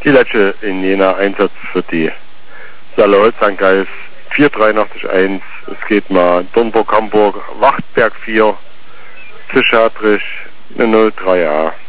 Die letzte in Jena Einsatz für die Saale St. Geis 483-1. Es geht mal Dornburg, Hamburg, Wachtberg 4, Zischadrich, eine 03A.